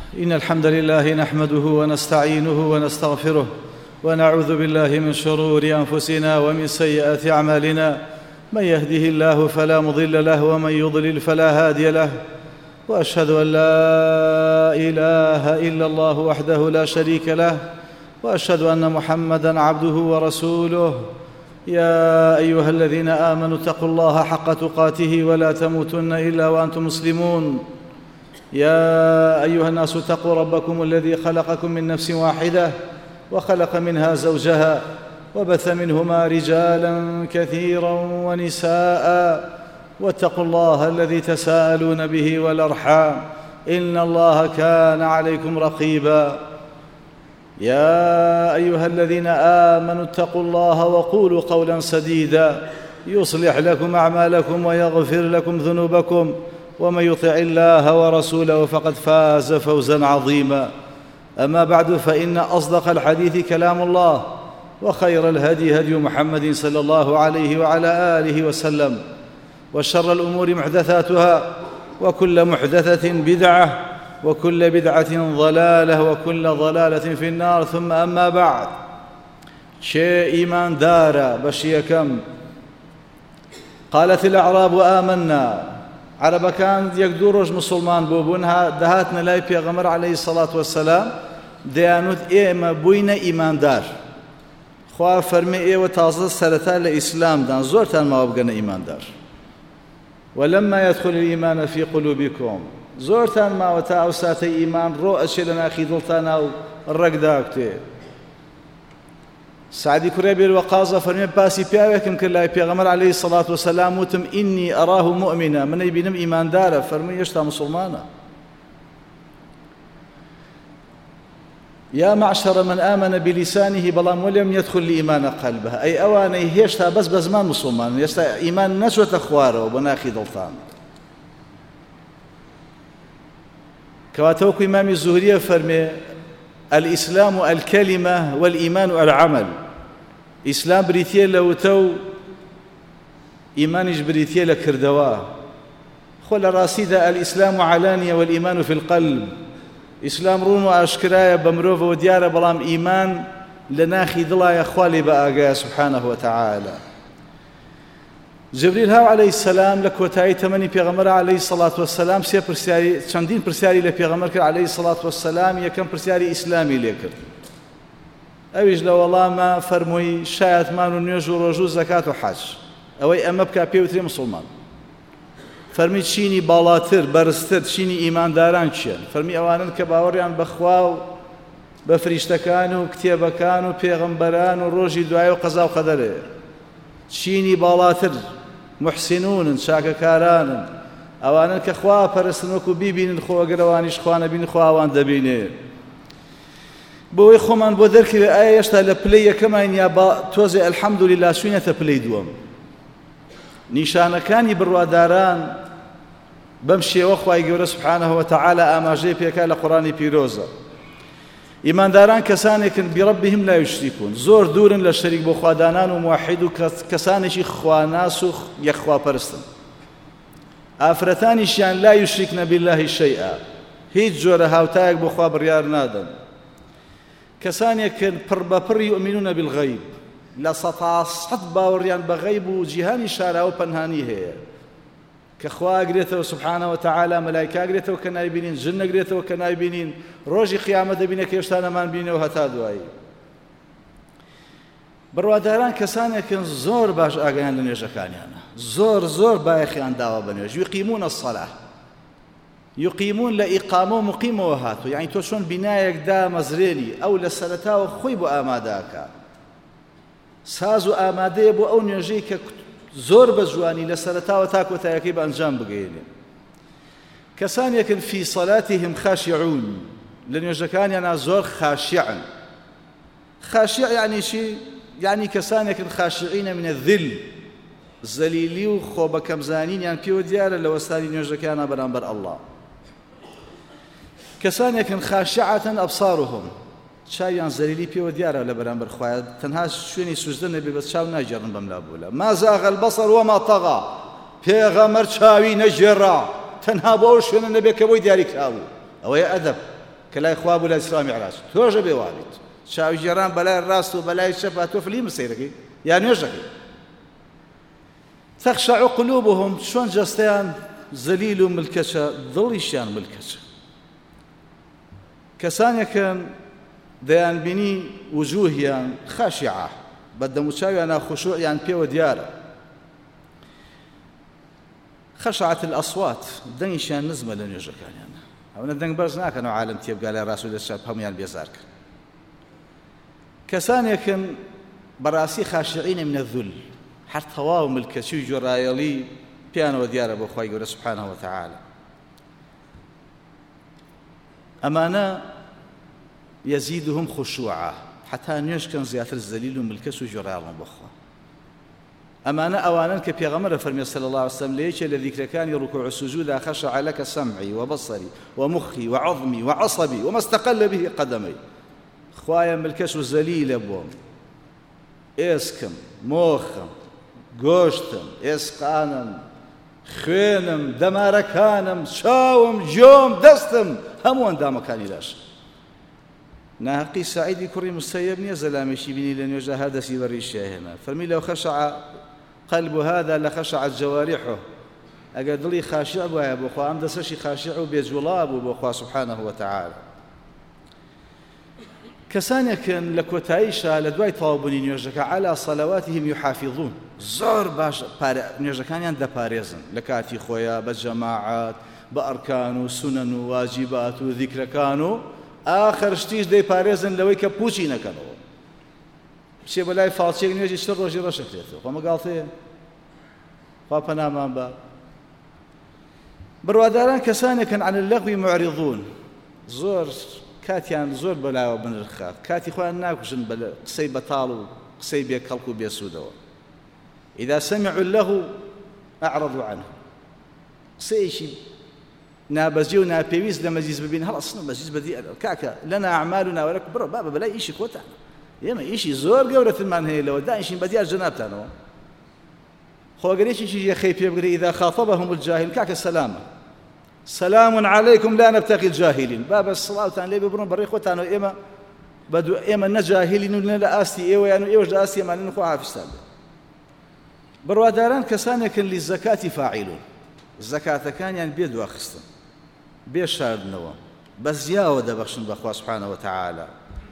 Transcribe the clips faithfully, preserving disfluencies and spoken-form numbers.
إن الحمد لله نحمده ونستعينه ونستغفره ونعوذ بالله من شرور أنفسنا ومن سيئات أعمالنا. من يهده الله فلا مضل له ومن يضلل فلا هادي له، وأشهد أن لا إله إلا الله وحده لا شريك له، وأشهد أن محمدًا عبده ورسوله. يا أيها الذين آمنوا اتقوا الله حق تقاته ولا تموتن إلا وأنتم مسلمون. يا أيها الناس اتقوا ربكم الذي خلقكم من نفس واحدة وخلق منها زوجها وبث منهما رجالا كثيرا ونساء، واتقوا الله الذي تساءلون به والأرحام إن الله كان عليكم رقيبا. يا أيها الذين آمنوا اتقوا الله وقولوا قولا سديدا يصلح لكم أعمالكم ويغفر لكم ذنوبكم، ومن يطع الله ورسوله فقد فاز فوزا عظيما. أما بعد، فإن أصدق الحديث كلام الله، وخير الهدي هدي محمد صلى الله عليه وعلى آله وسلم، وشر الأمور محدثاتها، وكل محدثة بدعة، وكل بدعة ضلالة، وكل ضلالة في النار. ثم أما بعد، شيء إيمان دارا بشيكم. قالت الأعراب آمنا. عرب كان يقدر رجل مسلمان بوبونها دهاتنا لاي بيغمر عليه الصلاة والسلام ديانوت إيما بوين إيمان دار. خواه فرمي إيوة تازد سرطة لإسلام دان زورتان ما وبقنا إيمان دار. ولما يدخل الإيمان في قلوبكم زورتان ما وتا أوسات إيمان رو أشيلنا أخي دلتانا الرقداكتي. سعدي كريبي الوقازة فرمي باسي بياوكم كلا بيغمر عليه الصلاة والسلام وتم إني أراه مؤمنا من يبينم إيمان داره. فرمي يشتا مسلمانا. يا معشر من آمن بلسانه بلام ولم يدخل لإيمان قلبه، أي أواني هيشتا بس بزمان مسلمان يشتا إيمان نسوة أخواره وبناخي دلطان. كواتوك إمام الزهرية فرمي الإسلام الكلمة والإيمان العمل. إسلام بريتيا لوتو إيمانش بريتيا لكردوا. خل راسيدا الإسلام علانية والإيمان في القلب. إسلام رون وأشكرايا بمروف وديارة بلام إيمان لناخي دلايا خوالي بآقا سبحانه وتعالى. جبريل هاو عليه السلام لكوتاي تمني بيغمر عليه الصلاة والسلام سي برسياري چندين برسياري لبيغمر عليه الصلاة والسلام يكم برسياري إسلامي ليكر. أويج لو والله ما فرموي شايت مانو نيوجو رجو زكاة وحج أوي أما بكا بيوتري مسلمان. فرمي تشيني بالاتر برستر تشيني إيمان داران تشين. فرمي أوانن كباوريان بخواو بفريشتكانو كتيبكانو بيغمبرانو روجي دعايو قضاء وقدره. تشيني بالاتر محسنون شاككاران أوانن كخوا پرستنوكو بيبين خوا قروانيش خوانا بين خواوان دبيني. بوي خومن بو دركي آية يشتا لبلي كمان يابا توزي الحمد لله سوينة بلي دوم. نيشانا كاني برواداران بمشي وخواي قورة سبحانه وتعالى آماجي بيكا لقراني بيروزا. إيمان داران كسانك بربهم لا يشركون. زور دور للشريك بخوادانان وموحد كسانش خواناس يخوا برستن. آفرتانشان لا يشركن بالله شيئا. هيج جور هاوتاك بخوا بريار نادن. كسانك بربر يؤمنون بالغيب. لا سطاصت باوريان بغيب وجهاني شارع وبنهاني هي. كخوا قريته سبحانه وتعالى ملائكة قريته وكنايبينين جن قريته وكنايبينين روجي قيامة بينك يشتانا ما نبينه وهتادواي. برواداران كسانك زور باش آقيان لنيجا كانيانا زور زور بايخيان داوا بنيوج يقيمون الصلاة يقيمون لإقامه مقيمه وهاتو يعني توشون بنايك دا مزريني أو لسلتاو خويبو آماداكا سازو آماده بو أو نيجيك زور بجواني لسرتاو تاكو تاكيب أنجام بقيني. كسان يكن في صلاتهم خاشعون لن يجكان يعني زور خاشعا. خاشع يعني شيء يعني كسان يكن خاشعين من الذل زليلي وخوبة كمزانين يعني بيو ديارة لو استاني يجكان برانبر الله. كسان يكن خاشعة أبصارهم شايان زليلي بيو ديارة لبرانبر خوايا تنها شوني سجدن نبي بس شاو ناجرن بملابولا. ما زاغ البصر وما طغى بيغمر شاوي نجرا تنها بوشون النبي كبوي دياري كتابو أو يا أدب کە لای خوا بوو لای ئیسرا میعراج تۆژە بێ وابیت چاوی جێران بەلای ڕاست و بەلای چەپ تۆ فلیمە سەیرەکەی یا نوێژەکەی تەخشەع قولوبهم چۆن جەستەیان زەلیل و ملکەچە دڵیشیان ملکەچە کەسانێکن دەیانبینی وجوهیان خاشعە بە دەموچاویانە خوشوعیان پێوە دیارە خەشعت الأصوات دەنگیشیان نزمە لە نوێژەکانیانە ئەوەنە دەنگ بەرز ناکەنەوە عالم تێبگا لای ڕاست و لە چەپ هەمویان بێزار کرد کەسانێکن بەڕاستی خاشعینە منە الذل هەر تەواو ملکەچی و جۆرایەڵی پیانەوە دیارە بۆ خوای گەورە سبحانه وتعالى ئەمانە يزيدهم خشوعا حتى نوێژکەن زیاتر زەلیل و ملکەچ و جۆرایەڵن بۆخوا ئەمانە ئەوانن کە پێغەمبەر فەرمێ صلی الله عليه وسلم لە یەکێ لە ذیکرەکانی ڕوکوع و سوجودا خەشع لك سمعي وبصري ومخي وعظمي وعصبي وما استقل به قدمي خوایە ملکەچ و زەلیلە بۆم ئێسکم مۆخم گۆشتم ئێسقانم خوێنم دەمارەکانم چاوم جۆم دەستم هەموو ئەندامەکانی لاش ناقی سعیدی کوڕی مسەیب نییە زەلامێکی بینی لە نوێژە هەر دەستی بەڕیشیە هێنا فەرمی لەو خەشع قلب هذا لخشعت جوارحه ئەگەر دڵی خاشع بووایە بۆ خوا ئەم دەسەشی خاشع و بێجوڵا بوو بۆ خوا سبحانه وتعالى کەسانێکن لە کۆتاییشە لە دوای تەواوبوونی نوێژەکە على صلواتهم يحافظون زۆر باش نوێژەکانیان دەپارێزن لە کاتی خۆیان بە جەماعات بە ئەرکان و سونەن و واجیبات و ذیکرەکان و ئاخر شتیش دەیپارێزن لەوەی کە پوچی نەکەنەوە بچێ بەلای فاڵچێک نوێژی چ ڕۆژی ڕەشەکرێتەوە خۆ مەگاڵتەیە خوا پەنامان بە بڕواداران کەسانێکن عن اللغو معرضون زۆر کاتیان زۆر بەلایەوە بنرخات کاتی خۆیان ناکوژن بە قسەی بەتاڵ و قسەی بێکەڵک و بێسوودەوە إذا سمعوا اللغو أعرضوا عنه قسەیەکی نابەجێ و ناپێویست لە مەجلیس ببین هەڵ ئەسڵ مەجلیس بەدیعە کاکە لەنا ئەعمالنا وەلەکم بڕۆ بابە بەلای ئیشی خۆتان ئێمە ئیشی زۆر گەورەترمان هەیە لەوە دائیشین بەدیار جەنابتانەوە خۆگەرێکیشی یەخەی پێ بگرێ إذا خاطبهم الجاهل کاکە سەلامە سلام عليكم لا نبتغي الجاهلين بابا الصلاة لي ببرون بري خوتان إما بدو إما نجاهلين ولا آستي إيوه يعني إيوه جاسي ما نخو عافستان برواداران كسان يكن للزكاة فاعلون الزكاة كان يعني بيدو أخستن بيشارد نوا بزياوة دبخشن بأخوة سبحانه وتعالى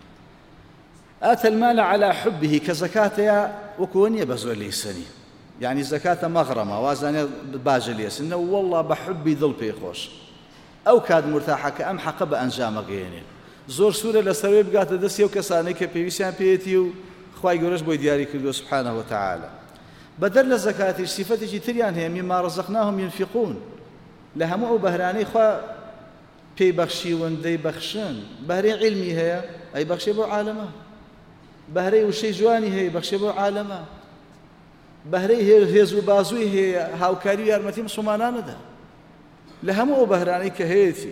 آتى المال على حبه كزكاة وكوني بزول ليسني يعني زكاة مغرمة وازاني باجليس إنه والله بحبي ذل بيخوش أو كاد مرتاحة كأم حق بأنجام غيني زور سورة لسروي بقات دسي وكساني كبيسيان بيتيو خواي قرش بوي دياري كردو سبحانه وتعالى بدل الزكاة صفتي تريان هي مما رزقناهم ينفقون لهمو بهراني خوا بي بخشي وندي بخشن بهري علمي هي أي بخشي بو عالمه بهري وشي جواني هي بخشي بو عالمه بهرەی هێز و بازووی هەیە هاوکاری و یارمەتی مسلمانانەدا لە هەموو ئەو بەهرانەی کە هەیەی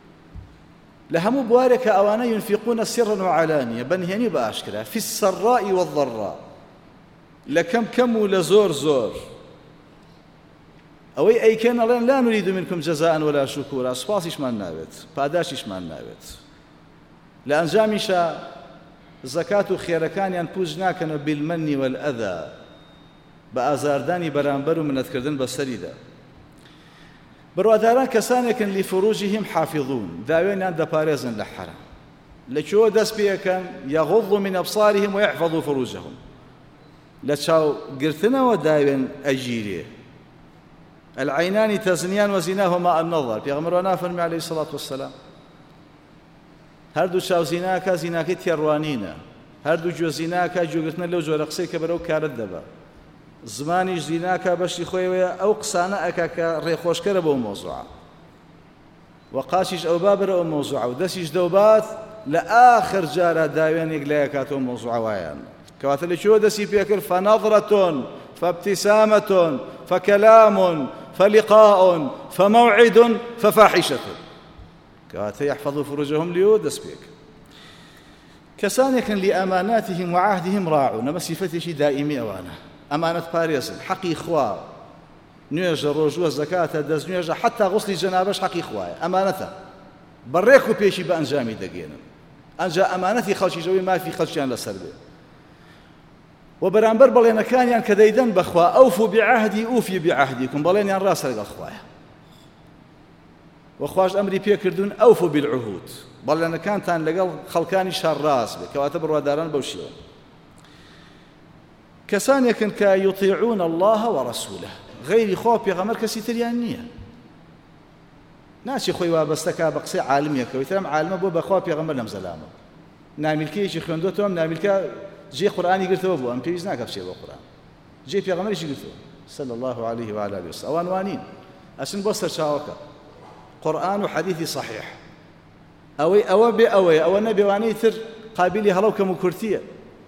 لە هەموو بوارێکە ئەوانە ينفقون سرا وعلانية بەنهێنی بە ئاشکرا في السراء والضراء لە کەم کەم و لە زۆر زۆر ئەوەی ئەیکەن ئەڵێن لا نريد منكم جزاء ولا شكورا سوپاسیشمان ناوێت پاداشیشمان ناوێت لە ئەنجامیشە زەکات و خێرەکانیان پوچ ناکەنەوە بالمەنی والئەذى بأزارداني برانبر منەتکردن بەسەریدا بڕواداران کەسانێکن لفروجهم حافظون داوێنیان دەپارێزن لە حرام لەکوێوە دەست پێەکەن يغضوا من أبصارهم ويحفظوا فروجهم لە چاوگرتنەوە داوێن ئەگیرێ العينان تزنيان وزناهما النظر پێغەمبەر فەرمی عليه الصلاة والسلام هەردوو چاو زیناکە زیناکەی تێڕوانینە هەردوو گوێ زیناکە گوێگرتنە لەو جۆرە قسەی کە بەرەو کارت دەبا زمانیش زیناکە بەشی خۆیەوەیە ئەو قسانە ئەکا کە ڕێخۆشکەرە بەو مۆزوعە و قاچیش ئەو با بەرە ئەو مۆزوعە و دەستیش دەوبات لە ئاخر جارە داوێنێک لای ئەکاتەوە مۆزوعە وایان کەواتە لەکوێوە دەستی پێکرد فنظرة فابتسامة فكلام فلقاء فموعد ففاحشة کەواتە يحفظوا فروجهم لێوە دەست پێکرد کەسانێکن لأماناتهم وعهدهم راعون ئەمە سیفەتێکی دائیمی ئەوانە ئەمانەت پارێزن حەقی خوا نوێژە ڕۆژووە زەکاتە دەست نوێژە حتا غوسلی جەنابەش حەقی خوایە ئەمانەتە بەڕێک و پێشی بە ئەنجامی دەگەێنن ئەنجا ئەمانەتی خەڵکیشەوەی مافی خەڵکیان لەسەر بێ و بەرامبەر بەڵێنەکانیان کە دەیدەن بەخوا ئەوفوا بعهدی ئوفی بعهدیکم بەڵێنیان ڕاستە لەگەڵ خوایە وەخواش ئەمری پێکردوون ئەوفوا بالعهود بەڵێنەکانتان لەگەڵ خەڵکانی شار ڕاست بێ کەواتە بڕواداران بەو شێوە کەسانێکن کە یوطیعون الله وەڕەسوولە غەیری خوا پێغەمبەر کەسی تریان نییە ناچی خۆی وابەستەکە بە قسەی عالمیەکەوەی ترم عالمە بۆ بەخوا پێغەمبەر لەم زەلامە نامیلکەیەکی خوێندوتەوە ئەم نامیلکە جێ قورئانی گرتەوە بوو ئەم پێویست ناکە بچێ بۆ قورئان جێ پێغەمبەریشی گرتەوە صلی الله عليه وعلى آله وسلم ئەوان وانین ئەچن بۆ سەرچاوەکە قورئان و حەدیثی صحیح ئەوەی ئەوە بێ ئەوەیە ئەوە نەبێوانەی تر قابلی هەڵەوکەم و کورتیە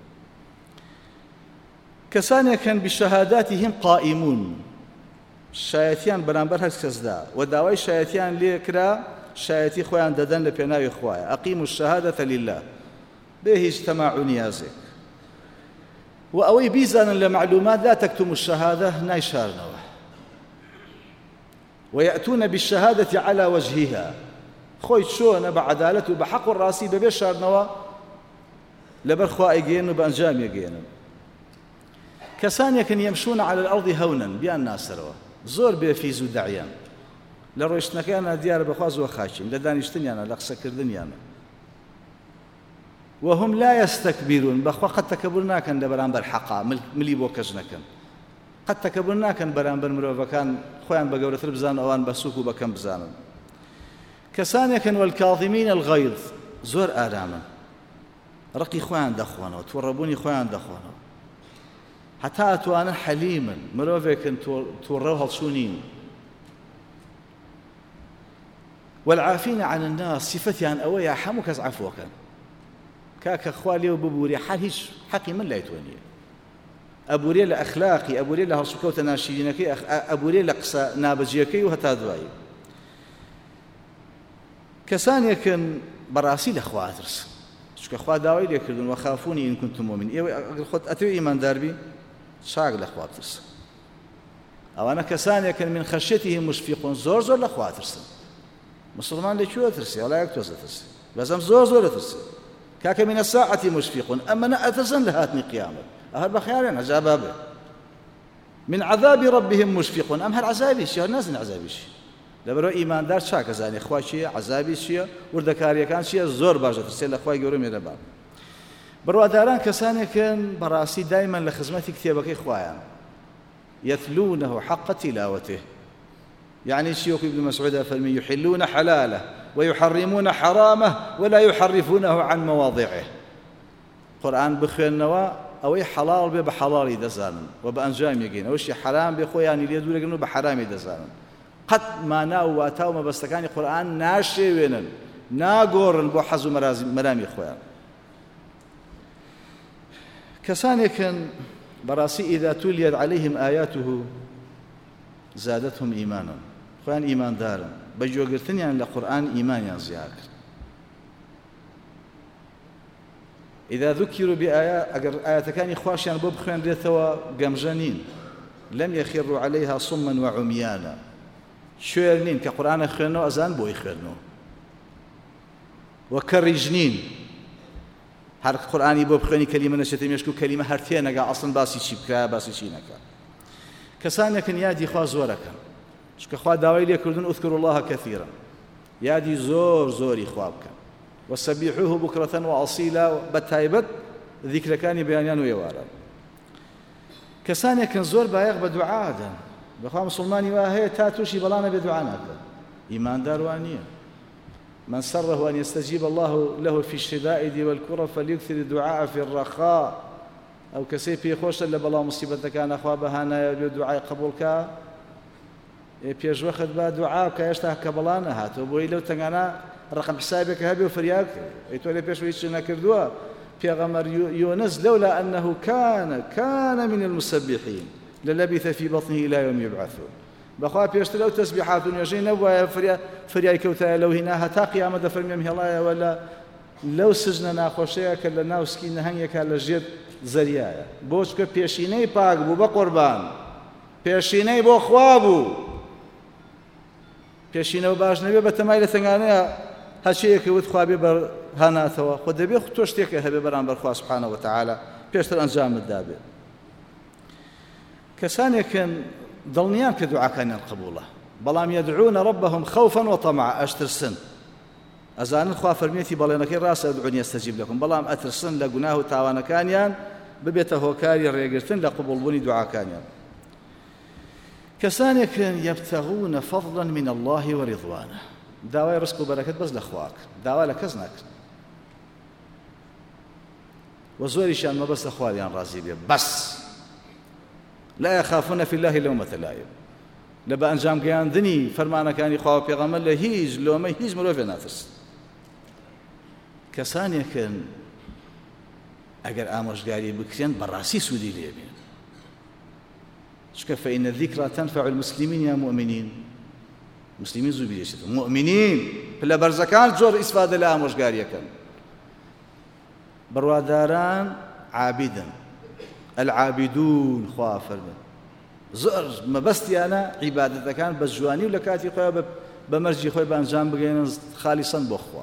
کەسانێکن بشەهاداتیهم قائمون شایەتیان بەرامبەر هەر کەسدا و داوای شایەتیان لێ کرا شایەتی خۆیان دەدەن لە پێناوی خوایە ئەقیموا الشەهادەتە لله بێ هیچ تەماع و نیازێک و ئەوەی بیزانن لە معلومات لا تەکتموا الشەهادە نایشارنەوە ويأتون بالشهادة على وجهها خۆی چۆنە بە عەدالەت و بە حەق و ڕاستی بەبێ شاردنەوە لەبەر خوا ئەیگەێنن و بە ئەنجام ئەگەێنن کەسانێکن یەمشون على الأرض هەونا بیان ناسەرەوە زۆر بێفیز و دەعیان لە ڕۆیشتنەکانە دیارە بەخوا زۆر خاچین لە دانیشتنیانە لە قسەکردنیانە وهم لا يستكبرون بەخوا قەت تەکەببر ناکەن لە بەرامبەر حەقا ملی بۆ کەس نەکەن قەت تەکەببر ناکەن بەرامبەر مرۆڤەکان خۆیان بە گەورەتر بزانن ئەوان بە سووک و بەکەم بزانن کەسانێکن والکاظمین الغەیظ زۆر ئارامن ڕقی خۆیان دەخۆنەوە تووڕەبوونی خۆیان دەخۆنەوە حتا ئەتوانن حەلیمن مرۆڤێکن تووڕە و هەڵچوونین والعافین عن الناس صفتیان ئەوەیە هەموو کەس عەفوەکەن کاکە خوا لێو ببووری حەل هیچ حەقی من لای تۆ نییە ئەبوورێ لە ئەخلاقی ئەبوورێ لە هەڵسوکەوتە ناشرینەکەی ئەبوورێ لە قسە نابەجیەکەی و هەتا دوایی کەسانێکن بەڕاستی لە خوا ئەترسن چونکە خوا داوای لێکردون وەخافونی ئین کونتم مؤمنین ئێوە ئەگەر خۆت ئەتەوێ ئیماندار بی چاک لە خوا بترسن ئەوانە کەسانێکن من خەشیەتیهم مشفیقون زۆر زۆر لە خوا ئەترسن مسلمان لەکوێ ئەترسێ وەڵا یەک تۆز ئەترسێ بەزەم زۆر زۆر ئەترسێ کاکە من الساعة مشفیقون ئەمەنە ئەترسن لە هاتنی قیامەت هەر بەخیارێن عەذابا بێ من عذاب ربهم مشفقون ئەم هەر عەذابیشی هەر نازن عەذابیشی لەبەرەوە ئیماندار چاکە زانێ خوا چییە عەذابی چییە وردەکاریەکان چییە زۆر باش دەترسێت لە خوای گەورە مێرەبان بڕواداران کەسانێکن بەڕاستی دایمەن لە خزمەتی کتێبەکەی خوایان يتلونه حق تلاوته يعني شيوخ ابن مسعود فرمي يحلون حلاله ويحرمون حرامه ولا يحرفونه عن مواضعه قرآن بخوێننەوە ئەوەی حەڵاڵ بێ بە حەڵاڵی دەزانن و بە ئەنجام یەگەین ئەوەشی حرام بێ خۆیانی لێ دوورەگرن و بە حرامی دەزانن قەت مانا و واتا و مەبەستەکانی قورئان ناشێوێنن ناگۆڕن بۆ حەز و مەرامی خۆیان کەسانێکن بەڕاستی ئیذا تولیەت عەلەیهم ئایاته زادتهم ئیمانا خۆیان ئیماندارن بە گوێگرتنیان لە قورئان ئیمانیان زیاد کرد إذا ذكروا بآيات أجر آيات كان يخواش يعني بوب خيان ريتوا جمجانين لم يخروا عليها صما وعميانا شويرنين كقرآن خيانو أزان بو يخيانو وكرجنين هر قرآن بوب خياني كلمة نشتم يشكو كلمة هرتين أجا أصلا باسي شبكة باسي شينك كسان يكن يادي خوا زورك شك خوا داوي ليكردون اذكروا الله كثيرا يادي زور زوري خوابك وسبحوه بكرة وأصيلا بتايبت ذكر كان بيانيان ويوارا كسان يكن زور بايغ بدعاء بخوا مسلماني واهي تاتوشي بلانا بدعاء إيمان داروانية من سره أن يستجيب الله له في الشدائد والكرة فليكثر الدعاء في الرخاء أو كسي في خوش اللي بلا مصيبة كان أخوا بهانا دعاء قبولك بيج وقت با دعاء كيشتها كبلانا هات وبوي لو تنغانا رقم حسابك هبي وفرياك يتولي بيش ويشنا كردوا بيغمر يونس لولا أنه كان كان من المسبحين للبث في بطنه إلى يوم يبعثون بخوا بيشت لو تسبيحات يجي نبوا فريا فريا كوتا لو هنا هتا قيامة فرمي الله ولا لو سجننا خوشيك لنا وسكين هنيك على جد زريايا بوشك بيشيني باق بو بقربان بيشيني بو خوابو پێشینەوە باش نەبێ بە تەمای لە تەنگانەیە هەرچیەکە وت خوا بێ بەر هاناتەوە خۆ دەبێ تۆ شتێکە هەبێ بەرامبەر خوا سوبحانەهو وتەعالە پێشتر ئەنجامت دابێ. کەسانێکن دڵنیان کە دوعاکانیان قبوڵە بەڵام یەدعونە رەبەهم خەوفا وطەمعا ئەشترسن ئەزانن خوا فەرمێتی بەڵێنەکەی ڕاستە ئەدعونی ئەستەجیب لەکم بەڵام ئەترسن لە گوناه و تاوانەکانیان ببێتە هۆکاری ڕێگرتن لە قبوڵبوونی دوعاکانیان. کەسانێکن یەبتەغونە فەضلا من الله وەڕضوانە داوای ڕزق و بەرەکەت بەس لە خوا کرد داوا لە کەس ناکرد و زۆریشیان مەبەستە خواریان ڕازی بێ بەس لا يخافون في الله لومة لائم لە بە ئەنجام گەیاندنی فەرمانەکانی خوا و پێغەمبەر لە هیچ لۆمەی هیچ مرۆڤێ ناترسن. کەسانێکن ئەگەر ئامۆژگاری بکرێن بەڕاستی سوودی لێبێن چونکە فإن الذكرى تنفع المسلمين يا مؤمنين مسلمین زوو بیرێشێت مؤمنین پلە بەرزەکان زۆر ئیسفادە لە ئامۆژگاریەکەن بڕواداران عابدن العابدون خوا فەرمێ زۆر مەبەستیانە عیبادەتەکان بە جوانی و لە کاتی خۆیان بە مەرجی خۆی بە ئەنجام بگەێنن خالیسەن بۆ خوا.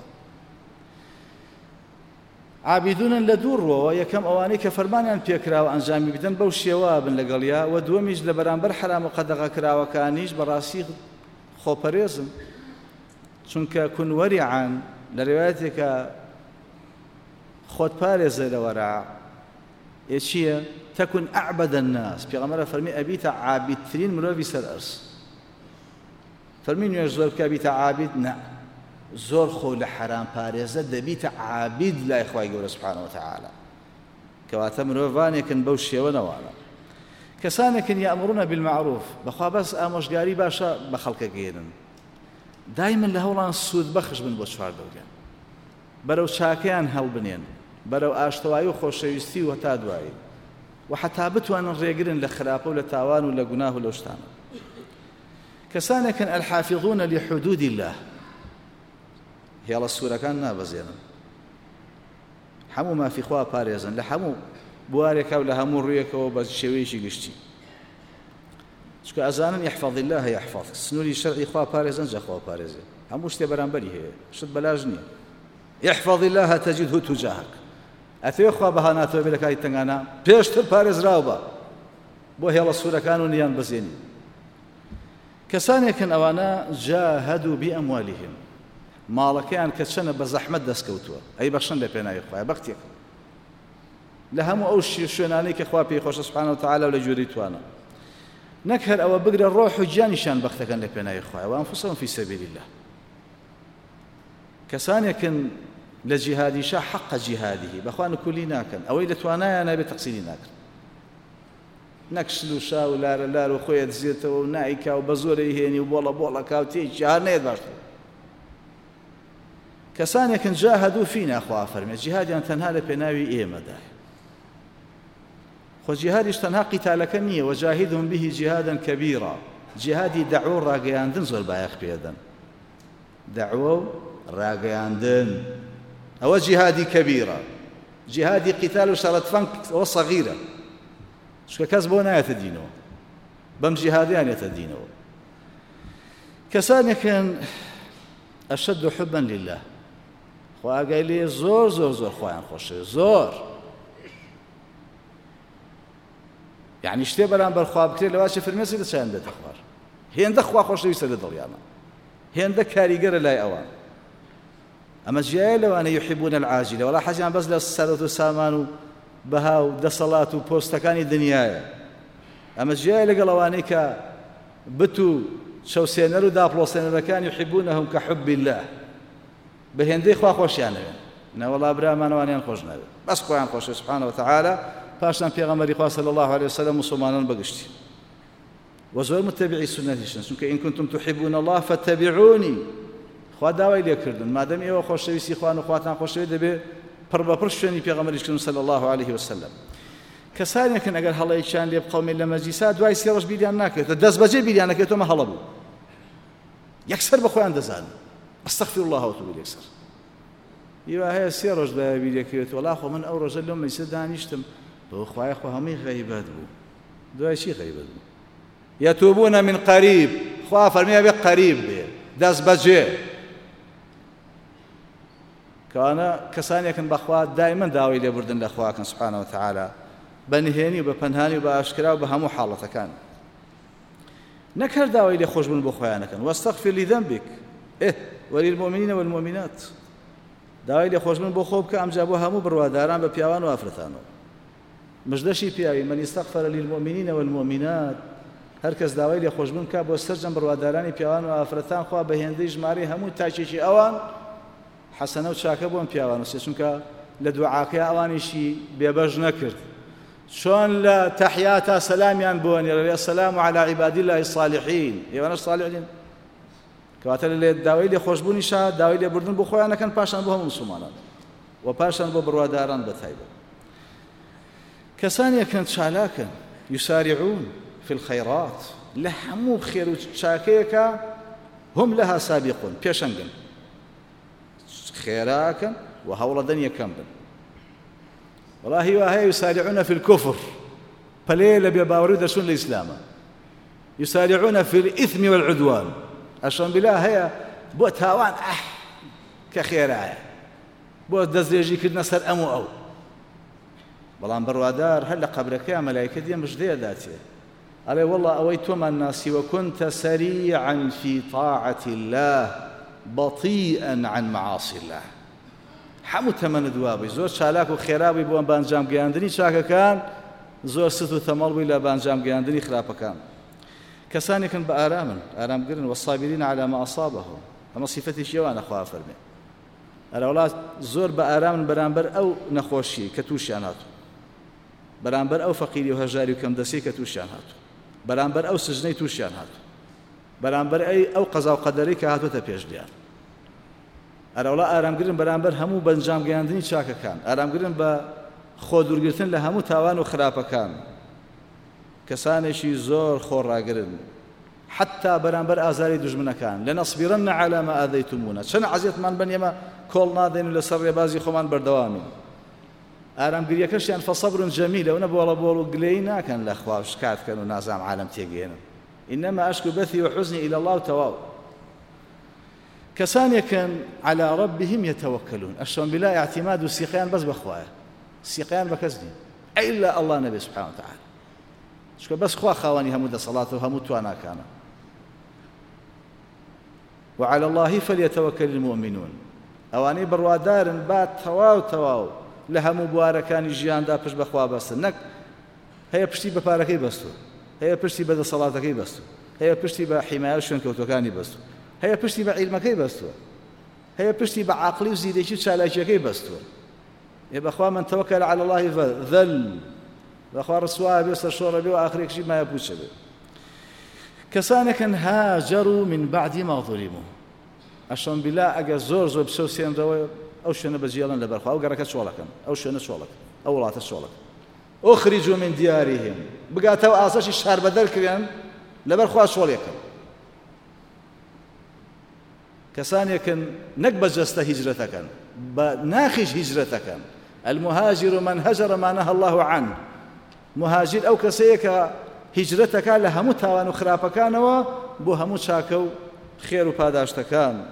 عابدونن لە دوو ڕۆوە یەکەم ئەوانەی کە فەرمانیان پێکراوە ئەنجامی بدەن بەو شێوە بن لەگەڵیا و دووەمیش لە بەرامبەر حرام و قەدەغە کراوەکانیش بەڕاستی خۆپەرێزن چونکە کون وەریعان لە ڕێوایەتێکە خۆت پارێزە لە وەرع ئێ چییە؟ تەکون ئەعبەدە الناس پێغەمبەر فەرمی ئەبیتە عابدترین مرۆڤی سەر ئەرز فەرمی نوێژ زۆر بکە بیتە عابد نە زۆر خۆ لە حرام پارێزە دەبیتە عابد لای خوای گەورە سوبحانەهو وتەعالە کەواتە مرۆڤانێکن بەو شێوە نەوانە. کەسانێکن یەئمڕونە بالمەعروف بەخوا بەس ئامۆژگاری باشە بە خەڵکەگەێنن دایمن لە هەوڵان سوود بەخش بن بۆ چوار دەورێن بەرەو چاکەیان هەڵبنێن بەرەو ئاشتەوایی و خۆشەویستی و هەتا دوایی و حتا بتوانن ڕێگرن لە خراپە و لە تاوان و لە گوناه و لەو شتانە. کەسانێکن الحافظون لحدود الله هێڵە سوورەکان نابەزێنن هەموو مافی خوا پارێزن لە هەموو بوارێکە و لە هەموو ڕوویەکەوە بە شێوەیەکی گشتی چونکە ئەزانن يحفظ الله يحفظ سنووری شەرعی خوا پارێزن جا خوا پارێزێ هەموو شتێ بەرامبەری هەیە شت بەلاژ نییە. يحفظ الله تجده تجاهك ئەتەوێ خوا بەهاناتەوە بێ لە کاتی تەنگانە پێشتر پارێزراو بە بۆ هێڵە سوورەکان و نیان بزێنی. کەسانێکن ئەوانە جاهدوا بأموالهم ماڵەکەیان کە چەنە بە زەحمەت دەستکەوتووە ئەی بەخشن لە پێناوی خوایە بەختێک لە هەموو ئەو شوێنانەی کە خوا پێی خۆشە سوبحانەهو وتەعالە و لە جوێرەی توانە نەک هەر ئەوە بگرە ڕۆح و گیانیشان بەختەکەن لە پێناوی خوایە وأنفسهم في سبيل الله. کەسانێکن لە جیهادیشا حەقە جیهادیه بەخوا نکولی ناکەن ئەوەی لە توانایان نابێت تەقسیری ناکرد نەک شل و شا و لارە لار و خۆی دزێتەوە و نایکا و بە زۆرەی هێنی و بۆڵە بۆڵەکا و تێی جار نێت باشتر. کەسانێکن جاهدوا فینا خوا فەرمێ جیهادیان تەنها لە پێناوی ئێمەدایە خۆ جیهادیش تەنها قیتالەکە نییە وجاهدهم به جیهادا کەبیرا جیهادی دەعوە و ڕاگەیاندن زۆر بایەخ پێدەن دەعوە و ڕاگەیاندن ئەوە جیهادی کەبیرە جیهادی قیتال و شەڕەتفەنگ ئەوە سەغیرە چونکە کەس بۆ نایەتە دینەوە بەم جیهادیان یێتە دینەوە. کەسانێکن ئەشەد حبا لله خوا ئاگای لێ زۆر زۆر زۆر خۆیان خۆشەوێ زۆر یعنی شتێ بەرامبەر خوا بکرێت لەواشی فەرمێسی دەچیان بێتە خوار هێندە خوا خۆشەویستە لە دڵیانە هێندە کاریگەرە لای ئەوان ئەمە جیایە لەوانە یحبون العاجلە وەڵا حەزیان بەس لە سەرەت و سامان و بەها و دەسەڵات و پۆستەکانی دنیایە ئەمە جیایە لەگەڵ ئەوانەی کە بت و چەوسێنەر و داپڵۆسێنەرەکان یحبونهم كحب الله بە هێندەی خوا خۆشیانەوێن نەوەڵا برامانەوانیان خۆش ناوێت بەس خۆیان خۆشە سوبحانەهو وتەعالە پاشان پێغەمبەری خوا صلی الله عليه وسلم مسلمانان بەگشتی و زۆر متبعی سنەتیشن چونکە ئین کنتم تحبون الله فاتبعوني خوا داوای لێکردن مادەم ئێوە خۆشەویستی خوان و خواتان خۆشەوێت دەبێت پڕ بە پڕ شوێنی پێغەمبەریشکردن صلی الله عليه وسلم. کەسانێکن ئەگەر هەڵەیەکیان لێ بقەومێت لە مەجلیسا دوای سێ ڕۆژ بیریان ناکرێتەوە دەست بەجێ بیریان نەکرێتەوە هەڵە بوو یەکسەر بە خۆیان دەزانن ئەستەغفر الله وەتوب ئیلەیه یەکسەر هیوا هەیە سێ ڕۆژ بە بیرێکرێت وەڵا خۆ من ئەو ڕۆژە لەم مەجلیسە دانیشتم بۆ خوایە خۆ هەمووی غەیبەت بوو دوای چی غەیبەت بوو یەتوبون من قەریب خوا فەرمیە بێ قەریب بێ دەست بەجێ کەوانە کەسانێکن بەخوا دایمەن داوای لێبوردن لە خواکەن سوبحانەوە وتعالە بە نهێنی و بە پەنهانی و بە ئاشکرا و بە هەموو حاڵەتەکان نەک هەر داوای لێ خۆشبوون بۆ خۆیانەکەن واستەغفر لذنبک ئێ وللمؤمنین والمؤمنات داوای لێ خۆشبوون بۆ خۆ بکە ئەمجا بۆ هەموو بڕواداران بە پیاوان و ئافرەتانەوە مژدەشی پیاوی من استغفر للمؤمنین والمؤمنات هەر کەس داوای لێ خۆشبوون بکە بۆ سەرجەم بڕوادارانی پیاوان و ئافرەتان خوا بە هێندەی ژمارەی هەموو تاکێکی ئەوان حەسەنە و چاکە بۆم پیاوان و چونکە لە دوعاکەی ئەوانیشی بێبەش نەکرد چۆن لە تەحیاتا سەلامیان بۆنێ السلام على عباد الله الصالحین ئێوانەش صالحین کەواتە لێ داوای لێ خۆشبوونیشە داوای لێبوردن بۆ خۆیانەکەن پاشان بۆ هەموو مسلمانان و پاشان بۆ بڕواداران بەتایبەت کەسانێکن چالاکن یسارعون في الخيرات لە هەموو خێر و چاکەیەکە هم لەها سابقون پێشەنگن خێراکەن و هەوڵەدەن یەکەم بن والله وهي يسارعون في الكفر فليه لبي باوري دشون الإسلام يسارعون في الإثم والعدوان أشان بالله هي بو تاوان أح كخيرايا بو دزيجي كدنا سر أمو أو بلان بروادار هل قبرك يا ملائكة دي مش دي داتي عليه والله أويتم الناس وكنت سريعا في طاعة الله بطيئا عن معاصي الله هەموو تەمەنە دوابی زۆر چالاک و خێرابی بۆ بانجام گەیاندنی چاکەکان زۆر ست و تەمەڵ بووی لە بانجام گەیاندنی خراپەکان کەسانێکن بە ئارامن ئارامگرن والصابرین على ما أصابهم ئەمە صیفەتێکی ئەوانە خوا فەرمێ ئەرە وڵات زۆر بە ئارامن بەرامبەر ئەو نەخۆشی کە تووشیان هاتوو بەرامبەر ئەو فەقیری و هەژاری و کەمدەستی کە تووشیان هاتوو بەرامبەر ئەو سژنەی تووشیان هاتوو بەرامبەر ئەو قەزا و قەدەرەی کە هاتووەتە پێشدیان ئەرەوڵا ئارامگرن بەرامبەر هەموو بەنجام گەیاندنی چاکەکان ئارامگرن بە خۆ دوورگرتن لە هەموو تاوان و خراپەکان کەسانێکی زۆر خۆڕاگرن حتا بەرامبەر ئازاری دوژمنەکان لەنەصبرن على ما ئاذەیتمونا چەند عەزیەتمان بن ئێمە کۆڵ نادەین و لەسەر ڕێبازی خۆمان بەردەوامین ئارامگریەکەشیان فەصەبر جەمیل ئەوە بۆڵە بۆڵ و گلەی ناکەن لە خوا شکاتکەن و نازام عالەم تێگەێنن ئینەما ئەشکو بەثی وحوزنی إلى الله تەواو كسانيكن على ربهم يتوكلون أشون بلا اعتماد السيقيان بس بخواه السيقيان بكزني إلا الله نبي سبحانه وتعالى شكو بس خوا خواني همود صلاة وهمود وانا كان وعلى الله فليتوكل المؤمنون أواني بروادار بات تواو تواو لها مباركان جيان دا پش بخوا بس نك هي پشتي بپاركي بستو هي پشتي بد صلاتكي بستو هي پشتي بحماية شون كوتوكاني بستو هەیە پشتی بە عیلمەکەی بەستووە هەیە پشتی بە عاقلی و زیرەکی و چالاکیەکەی بەستووە ێ بەخوا من تەوەکەل على الله ذل بەخوا ڕسوایە بێ سەرشۆڕە بێ و ئاخرێکشی مایە پوچە بێ کەسانێکن هاجروا من بعد ما ظلموا ئەشان بیلا ئەگە زۆر زۆر بسەوسێنرەوە ئەو شوێنە بەجێڵن لەبەرخوا ئەو گەڕەکە چۆڵەکەن ئەو شوێنە چۆڵەکە ئەو وڵاتە چۆڵەکە ئۆخریجوا من دیارهم بگاتەوە ئاساشی شار بەدەر کردیان لەبەرخوا چۆڵێکن كسانيكن نك بجست هجرتكن ناخج هجرتكن المهاجر من هجر ما نهى الله عنه مهاجر أو كسيك هجرتك لها متوان خرابكان وبها متشاكو خير باداشتكان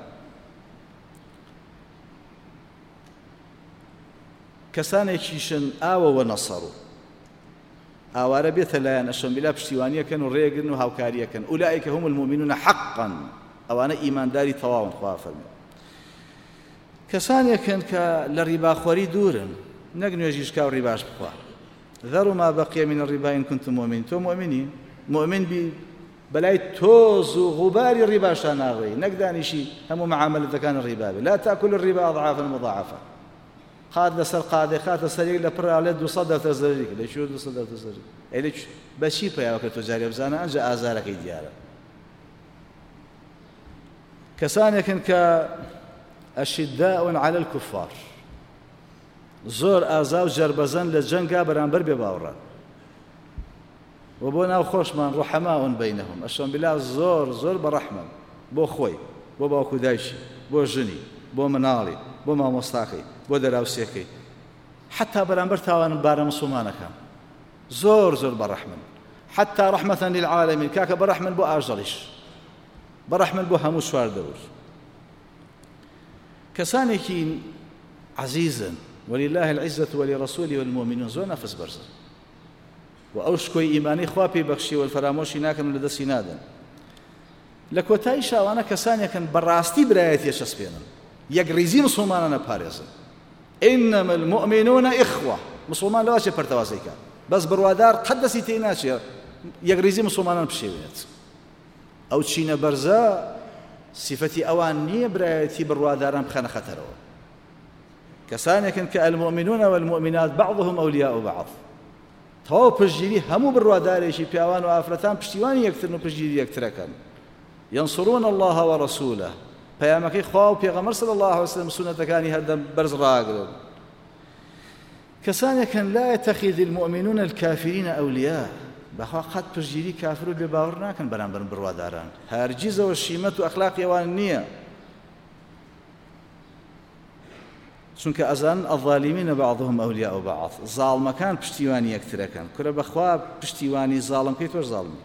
كسانيكيشن آوى ونصروا آوى ربيت لان أشون بلا بشتوانية كانوا ريقن وهاوكارية كان أولئك هم المؤمنون حقا أوانا إيمان داري تواون خواه فرمي كسانيكن كالربا خوري دورن نقنو يجيش كاو رباش بخواه ذروا ما بقي من الربا إن كنتم مؤمنين تو مؤمنين مؤمن بي بلاي توز وغبار الربا شاناغي نقداني شي هم معاملة كان الربا لا تأكل الربا أضعافا مضاعفة قاد لسر قاد خات سريع لبر على دو صدر تزريك ليشو دو صدر تزريك إليش بشي بيا وقت تجاري بزانا أنجا آزارك يديارا كسانيكن كأشداء على الكفار زور آزاو جربزان للجنگا برانبر بباوران وبونا خوشمان رحماء بينهم أشون بلا زور زور برحمة بو خوي بو باوكو دايشي بو جني بو منالي بو ما مستاقي بو دراوسيكي حتى برانبر تاوان بارا مسلمانك زور زور برحمة حتى رحمة للعالمين كاك برحمة بو آجرش برحمة بو همو شوار دور كسانيكي عزيزا ولله العزة ولرسوله والمؤمنين زۆر نەفس بەرزن و ئەو شکۆی ئیمانی خوا پێی بەخشی و فەرامۆشی ناکەن و لەدەستی نادەن. لە کۆتایی شاوانە کەسانێکن بەڕاستی برایەتی چەسپێنن یەکڕیزی مسلمانە نەپارێزن. ئینەما المؤمنون ئیخوە، مسلمان لەواشێ پەرتەوازەی کات بەس بڕوادار قەت دەستی تێی ناچێت یەکڕیزی مسلمانان پشێوێت. ئەو چینە بەرزە صفەتی ئەوان نییە برایەتی بڕواداران بخەنە خەتەرەوە. کەسانێکن کە المؤمنون والمؤمنات بعضهم أولياء بعض، تەواو پشتگیری هەموو بڕوادارێکی پیاوان و ئافرەتان پشتیوانی یەکترن و پشتگیری یەکترەکەن. ينصرون الله ورسوله، پەیامەکەی خوا و پێغەمبەر صلی الله علیه وسلم سنەتەکانی هەردەم بەرز ڕاگرن. کەسانێکن لا يتخذ المؤمنون الكافرين أولياء، بەخوا قەت پشتگیری کافر و بێباوەڕ ناکەن بەرامبەر بڕواداران، هەرگیزەوە شیمەت و ئەخلاقی ئەوان نییە. چونکە ئەزان الظالمین بعضهم أولياء بعض، زاڵمەکان پشتیوانی یەکترەکەن. کورە بەخوا پشتیوانی زاڵمکەی تۆش زاڵمی.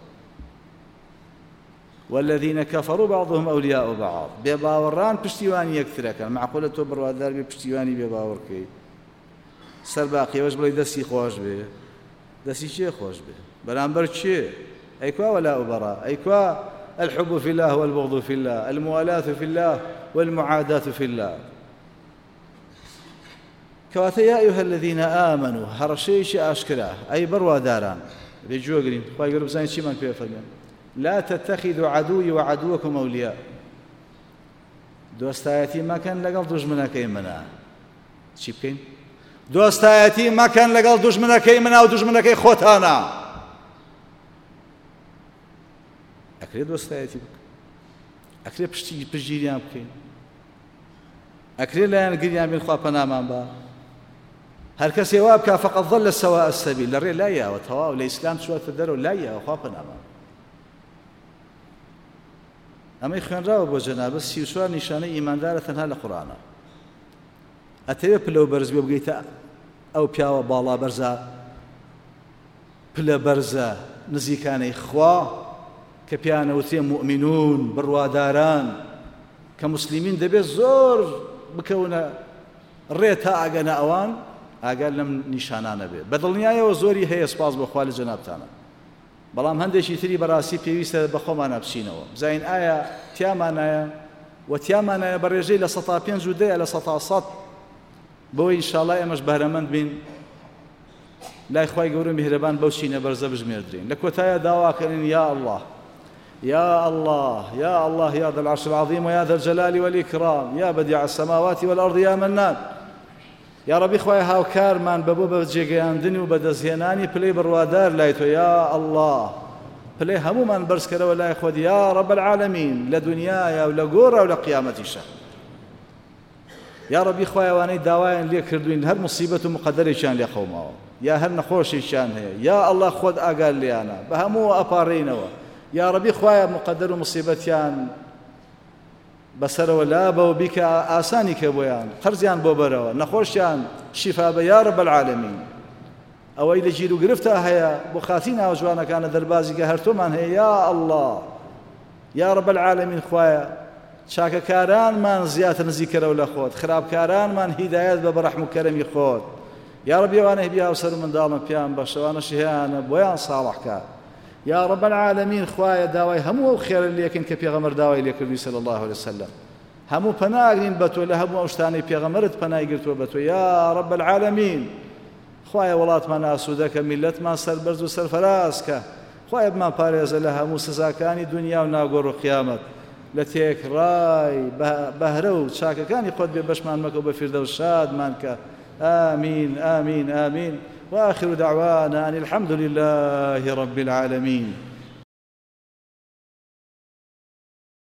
والذين كفروا بعضهم أولياء بعض، بێباوەڕان پشتیوانی یەکترەکەن. معقولە تۆ بڕوادار بێ پشتیوانی بێباوەڕکەی سەر باقیەوەش بڵێ دەستی خۆش بێ، دەستی چێ خۆش بێ بەرامبەر چێ؟ ئەیکوا ولاء وبراء، ئەیکوا الحب في الله والبغض في الله، الموالاة في الله والمعاداة في الله. کەواتە یا ئەیها الذين آمنوا هەڕەشەیەکی ئاشکرا ئەی بڕواداران لێگوێگرین، خوای گەورە بزانین چیمان پێ فەرمێن لا تتخذوا عدوي وعدوكم أولياء، دۆستایەتی مەکەن لەگەڵ دوژمنەکەی منە. چی بکەین؟ دۆستایەتی مەکەن لەگەڵ دوژمنەکەی منە و دوژمنەکەی خۆتانە. ئەکرێ دۆستایەتی بکەن، ئەکرێ پشتگیریان بکەین، ئەکرێ لایەن گریان بین خوا پەنامان بە. هەر کەسێ وا بکا فەقەت ضەل سەواء السەبیل، لەڕێ لایەوە تەواو لە ئیسلام چووەتە دەرەوە لایەوە خوا پەنامان. ئەمەی خوێنراوە بۆ جەنابەت سی و چوار نیشانەی ئیماندارە تەنها لە قورئانە. ئەتەوێت پلە و بەرز بێ بگەیتە ئەو پیاوە باڵا بەرزە پلە بەرزە نزیکانەی خوا کە پیانەوتێ مؤمنون بڕواداران کە موسلیمین دەبێت زۆر بکەونە ڕێ تا ئاگەنە ئەوان ئاگەر لەم نیشانانە بێت. بەدڵنیایەوە زۆری هەیە سپاس بۆ خوا لە جەنابتانە، بەڵام هەندێکی تری بەڕاستی پێویستە بە خۆمانە بچینەوە بزانین ئایا تیامانایە و تیامانایە بە ڕێژەی لە سەتا پێنج و دەیە لە سەتا سەد بۆی ئینشاڵڵا ئێمەش بەهرەمەند بین لای خوای گەورە میهرەبان بەو چینە بەرزە بژمێردرین. لە کۆتایە داواکەنین یا الله يا الله يا الله يا ذا العرش العظيم ويا ذا الجلال والإكرام يا بديع السماوات والأرض يا منان. يا ربي خواهي هاوكار من ببو بجيغياندني وبدزهێنانی پلەی بڕوادار لای تۆ يا الله، پلەی هەمومان بەرز کەرەوە لای خۆت يا رب العالمين، لە دنیایە و لە گۆڕە و لە قیامەتیشە. يا ربي خواهي وانەی داوایان لێ کردوین هەر مصیبەت و مقەدەرێکیان لێ خەوماوە یا هەر نەخۆشێکیان هەیە یا الله خۆت ئاگار لێیانە بە هەموو ئەپارڕینەوە. یا ربی خوایە مقەدەر و مصیبەتیان بەسەرەوە لابەوە بیکە ئاسانی کە بۆیان قەرزیان بۆ بەرەوە نەخۆشیان شیفا بە یا رب العالمین. ئەوەی لە گیر و گرفتە هەیە بۆ خاتی ناو جوانەکانە دەربازیکە هەر تۆمان هەیە یا الله یا رب العالمین. خوایە چاکەکارانمان زیاتر نزیکەرەوە لە خۆت، خراپکارانمان هیدایەت بە بەڕەحم و کەرەمی خۆت. یا ربی ئەوانەی بیا و سەر و منداڵمە پیان بەشەوانەشی هەیەیانە بۆیان ساڵحکە. يا رب العالمين خوايا داوای هەموو ئەو خێرە لێکن کە پێغەمبەر داوای لێکردووی صلی الله عليه وسلم، هەموو پەناگرین بە تۆ لە هەموو ئەو شتانەی پێغەمبەرت پەنای گرتووە بە تۆ یا رب العالمین. خوایە وڵاتمان ئاسوودەکە، میلەتمان سەربەرز و سەرفەرازکە، خوایە بمان پارێزە لە هەموو سزاکانی دنیا و ناگۆڕ و قیامەت، لە تێکڕای بەهرە و چاکەکانی خۆت بێ بەشمان مەکە و بە فیردەوس شادمان کە. آمین آمین آمین. وآخر دعوانا أن الحمد لله رب العالمين.